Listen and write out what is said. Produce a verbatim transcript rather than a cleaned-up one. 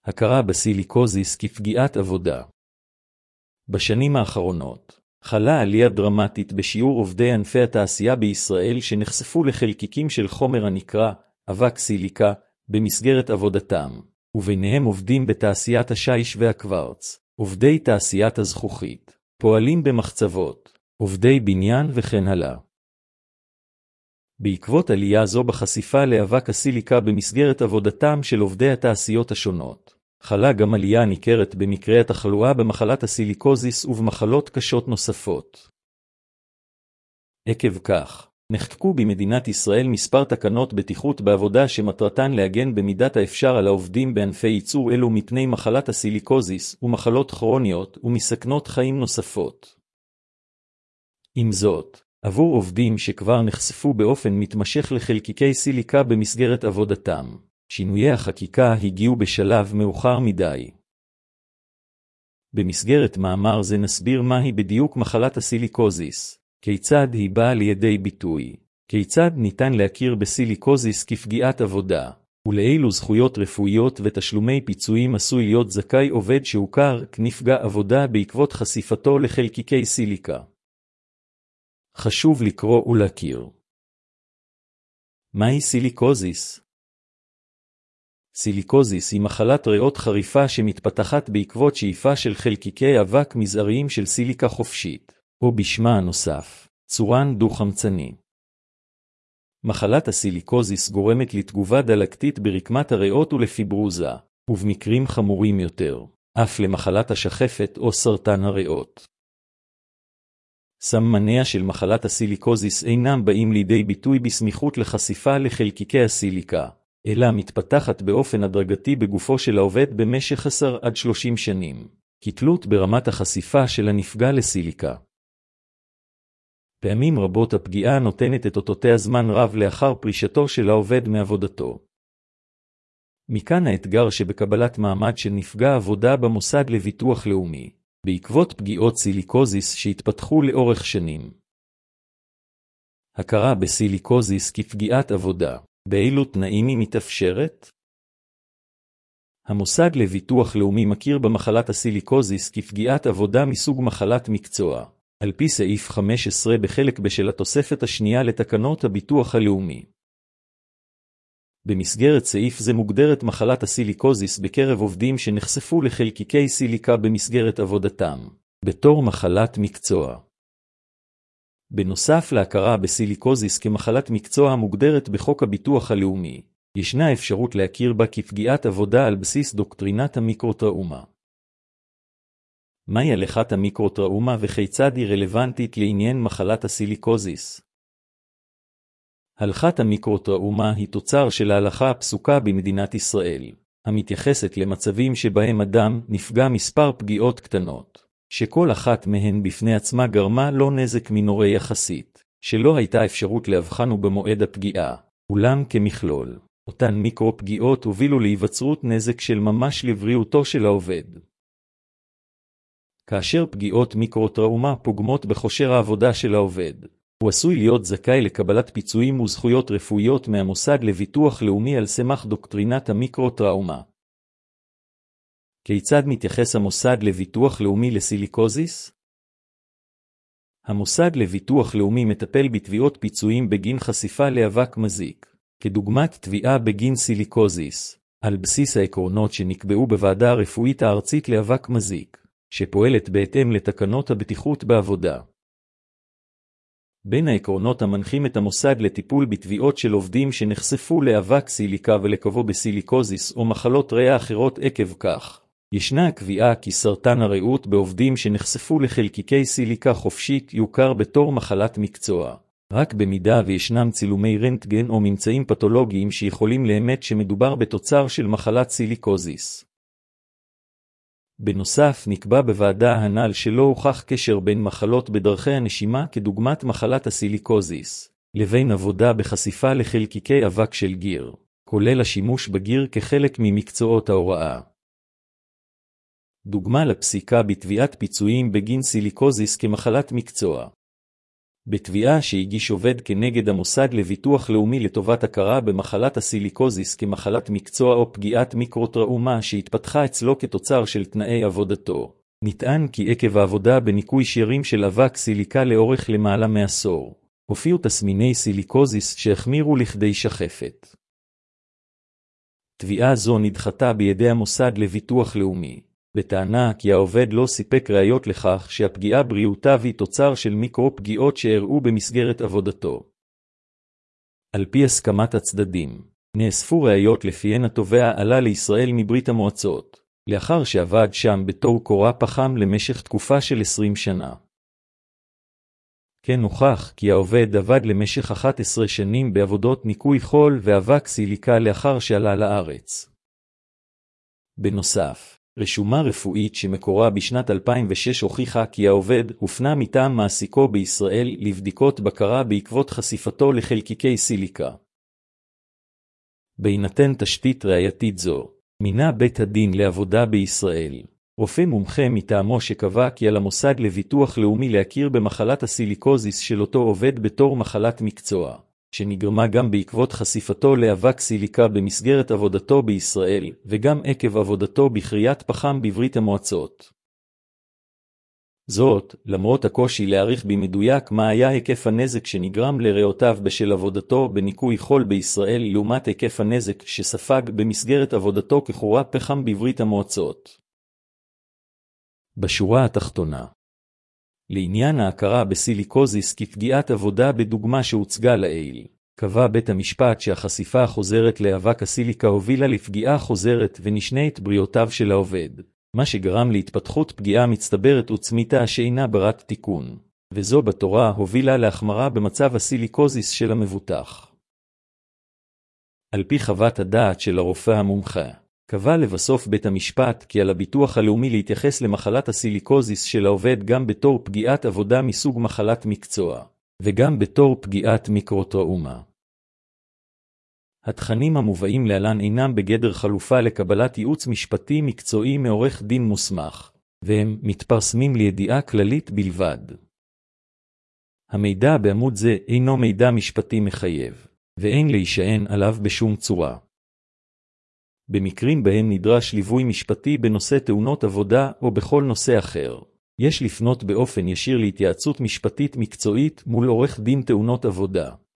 הכרה בסיליקוזיס כפגיעת עבודה. בשנים האחרונות חלה עלייה דרמטית בשיעור עובדי ענפי התעשייה בישראל שנחשפו לחלקיקים של חומר הנקרא אבק סיליקה במסגרת עבודתם, וביניהם עובדים בתעשיית השיש והקוורץ, עובדי תעשיית הזכוכית, פועלים במחצבות, עובדי בניין וכן הלאה. בעקבות עלייה זו בחשיפה לאבק הסיליקה במסגרת עבודתם של עובדי התעשיות השונות, חלה גם עלייה ניכרת במקרי התחלואה במחלת הסיליקוזיס ובמחלות קשות נוספות. עקב כך, נחקקו במדינת ישראל מספר תקנות בטיחות בעבודה שמטרתן להגן במידת האפשר על העובדים בענפי ייצור אלו מפני מחלת הסיליקוזיס ומחלות כרוניות ומסכנות חיים נוספות. עם זאת, עבור עובדים שכבר נחשפו באופן מתמשך לחלקיקי סיליקה במסגרת עבודתם, שינויי החקיקה הגיעו בשלב מאוחר מדי. במסגרת מאמר זה נסביר מהי בדיוק מחלת הסיליקוזיס, כיצד היא באה לידי ביטוי, כיצד ניתן להכיר בסיליקוזיס כפגיעת עבודה, ולאילו זכויות רפואיות ותשלומי פיצויים עשוי להיות זכאי עובד שהוכר כנפגע עבודה בעקבות חשיפתו לחלקיקי סיליקה. חשוב לקרוא ולהכיר. מהי סיליקוזיס? סיליקוזיס היא מחלת ריאות חריפה שמתפתחת בעקבות שאיפה של חלקיקי אבק מזעריים של סיליקה חופשית, או בשמה הנוסף, צורן דו-חמצני. מחלת הסיליקוזיס גורמת לתגובה דלקתית ברקמת הריאות ולפיברוזה, ובמקרים חמורים יותר, אף למחלת השחפת או סרטן הריאות. סממניה של מחלת הסיליקוזיס אינם באים לידי ביטוי בסמיכות לחשיפה לחלקיקי הסיליקה, אלא מתפתחת באופן הדרגתי בגופו של העובד במשך עשר עד שלושים שנים, כתלות ברמת החשיפה של הנפגע לסיליקה. פעמים רבות הפגיעה נותנת את אותותיה זמן רב לאחר פרישתו של העובד מעבודתו. מכאן האתגר שבקבלת מעמד של נפגע עבודה במוסד לביטוח לאומי, בעקבות פגיעות סיליקוזיס שהתפתחו לאורך שנים. הכרה בסיליקוזיס כפגיעת עבודה, באילו תנאים היא מתאפשרת? המוסד לביטוח לאומי מכיר במחלת הסיליקוזיס כפגיעת עבודה מסוג מחלת מקצוע, על פי סעיף חמש עשרה בחלק בשל התוספת השנייה לתקנות הביטוח הלאומי. במסגרת סעיף זה מוגדרת מחלת הסיליקוזיס בקרב עובדים שנחשפו לחלקיקי סיליקה במסגרת עבודתם, בתור מחלת מקצוע. בנוסף להכרה בסיליקוזיס כמחלת מקצוע המוגדרת בחוק הביטוח הלאומי, ישנה אפשרות להכיר בה כפגיעת עבודה על בסיס דוקטרינת המיקרוטראומה. מהי הלכת המיקרוטראומה וכיצד היא רלוונטית לעניין מחלת הסיליקוזיס? הלכת המיקרוטראומה היא תוצר של ההלכה הפסוקה במדינת ישראל, המתייחסת למצבים שבהם אדם נפגע מספר פגיעות קטנות, שכל אחת מהן בפני עצמה גרמה לו נזק מינורי יחסית, שלא הייתה אפשרות להבחנו במועד הפגיעה, אולם כמכלול, אותן מיקרו-פגיעות הובילו להיווצרות נזק של ממש לבריאותו של העובד. כאשר פגיעות מיקרוטראומה פוגמות בכושר העבודה של העובד, הוא עשוי להיות זכאי לקבלת פיצויים וזכויות רפואיות מהמוסד לביטוח לאומי על סמך דוקטרינת המיקרוטראומה. כיצד מתייחס המוסד לביטוח לאומי לסיליקוזיס? המוסד לביטוח לאומי מטפל בתביעות פיצויים בגין חשיפה לאבק מזיק, כדוגמת תביעה בגין סיליקוזיס, על בסיס העקרונות שנקבעו בוועדה הרפואית הארצית לאבק מזיק, שפועלת בהתאם לתקנות הבטיחות בעבודה. בין העקרונות המנחים את המוסד לטיפול בתביעות של עובדים שנחשפו לאבק סיליקה ולקבו בסיליקוזיס או מחלות ריאה אחרות עקב כך, ישנה הקביעה כי סרטן הריאות בעובדים שנחשפו לחלקיקי סיליקה חופשית יוכר בתור מחלת מקצוע, רק במידה וישנם צילומי רנטגן או ממצאים פתולוגיים שיכולים לאמת שמדובר בתוצר של מחלת סיליקוזיס. בנוסף, נקבע בוועדה הנ"ל שלא הוכח קשר בין מחלות בדרכי הנשימה כדוגמת מחלת הסיליקוזיס, לבין עבודה בחשיפה לחלקיקי אבק של גיר, כולל השימוש בגיר כחלק ממקצועות ההוראה. דוגמה לפסיקה בתביעת פיצויים בגין סיליקוזיס כמחלת מקצוע. בתביעה שהגיש עובד כנגד המוסד לביטוח לאומי לטובת הכרה במחלת הסיליקוזיס כמחלת מקצוע או פגיעת מיקרוטראומה שהתפתחה אצלו כתוצר של תנאי עבודתו, נטען כי עקב העבודה בניקוי שיירים של אבק סיליקה לאורך למעלה מעשור, הופיעו תסמיני סיליקוזיס שהחמירו לכדי שחפת. תביעה זו נדחתה בידי המוסד לביטוח לאומי, בטענה כי העובד לא סיפק ראיות לכך שהפגיעה בריאותיו היא תוצר של מיקרו-פגיעות שאירעו במסגרת עבודתו. על פי הסכמת הצדדים, נאספו ראיות לפיהן התובע עלה לישראל מברית המועצות, לאחר שעבד שם בתור קורא פחם למשך תקופה של עשרים שנה. כן הוכח כי העובד עבד למשך אחת עשרה שנים בעבודות ניקוי חול ואבק סיליקה לאחר שעלה לארץ. בנוסף, רשומה רפואית שמקורה בשנת אלפיים ושש הוכיחה כי העובד הופנה מטעם מעסיקו בישראל לבדיקות בקרה בעקבות חשיפתו לחלקיקי סיליקה. בהינתן תשתית ראייתית זו, מינה בית הדין לעבודה בישראל רופא מומחה מטעמו שקבע כי על המוסד לביטוח לאומי להכיר במחלת הסיליקוזיס של אותו עובד בתור מחלת מקצוע, שנגרמה גם בעקבות חשיפתו לאבק סיליקה במסגרת עבודתו בישראל, וגם עקב עבודתו בכריית פחם בברית המועצות. זאת, למרות הקושי להעריך במדויק מה היה היקף הנזק שנגרם לריאותיו בשל עבודתו בניקוי חול בישראל לעומת היקף הנזק שספג במסגרת עבודתו כחורא פחם בברית המועצות. בשורה התחתונה, לעניין ההכרה בסיליקוזיס כפגיעת עבודה בדוגמה שהוצגה לעיל, קבע בית המשפט שהחשיפה החוזרת לאבק הסיליקה הובילה לפגיעה חוזרת ונשנית בריאותיו של העובד, מה שגרם להתפתחות פגיעה מצטברת וצמיתה שאינה ברת תיקון, וזו בתורה הובילה להחמרה במצב הסיליקוזיס של המבוטח. על פי חוות הדעת של הרופא המומחה, קבע לבסוף בית המשפט כי על הביטוח הלאומי להתייחס למחלת הסיליקוזיס של העובד גם בתור פגיעת עבודה מסוג מחלת מקצוע, וגם בתור פגיעת מיקרוטראומה. התכנים המובאים להלן אינם בגדר חלופה לקבלת ייעוץ משפטי מקצועי מעורך דין מוסמך, והם מתפרסמים לידיעה כללית בלבד. המידע בעמוד זה אינו מידע משפטי מחייב, ואין להישען עליו בשום צורה. במקרים בהם נדרש ליווי משפטי בנושא תאונות עבודה או בכל נושא אחר, יש לפנות באופן ישיר להתייעצות משפטית מקצועית מול עורך דין תאונות עבודה.